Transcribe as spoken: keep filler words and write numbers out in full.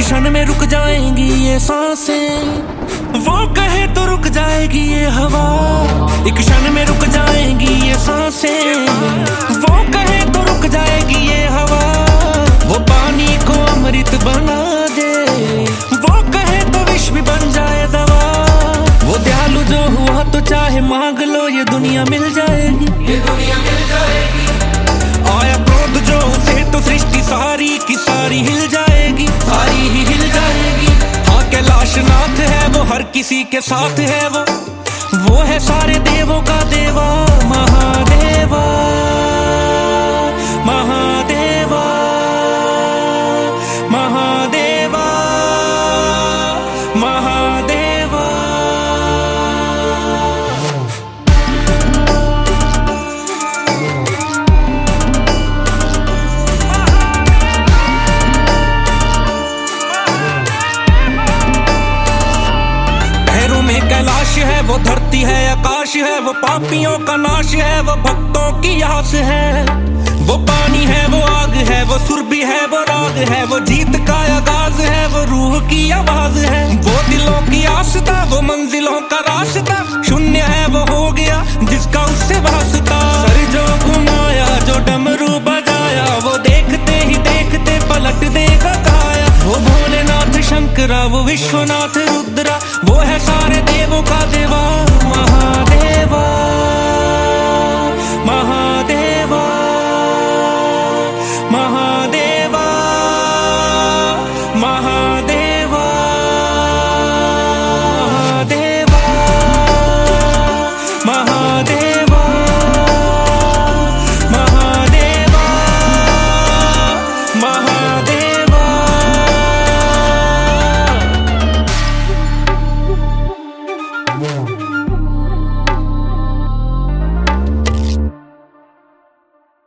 क्षण में रुक जाएंगी ये सांसें, वो कहे तो रुक जाएगी ये हवा। एक क्षण में रुक जाएंगी ये सांसें, वो कहे तो रुक जाएगी ये हवा। वो पानी को अमृत बना दे, वो कहे तो विष भी बन जाए दवा। वो दयालु जो हुआ तो चाहे मांग लो, ये दुनिया मिल जाएगी, ये दुनिया मिल जाएगी। आया क्रोध जो उसे तो सृष्टि सारी की सारी हिल जाएगी, सारी ही हिल जाएगी। हाँ कैलाश नाथ है वो, हर किसी के साथ है वो, वो है सारे देवों का देवा। महादेवा महादेवा महादेवा महादेवा। पैरों में कैलाश है वो, धरती है आकाश है वो, पापियों का नाश है वो, भक्तों की आस है। वो पानी है वो आग है वो, सुर भी है वो राग है वो, जीत का आगाज है वो, रूह की आवाज है। वो दिलों की आस्था वो, मंजिलों का रास्ता, शून्य है वो हो गया जिसका उससे वास्ता। सर जो घुमाया जो डमरू बजाया, वो देखते ही देखते पलट देगा काया। वो भोलेनाथ शंकरा वो विश्वनाथ रुद्रा, वो है सारे देवों का देवा। महादेवा महादेवा महा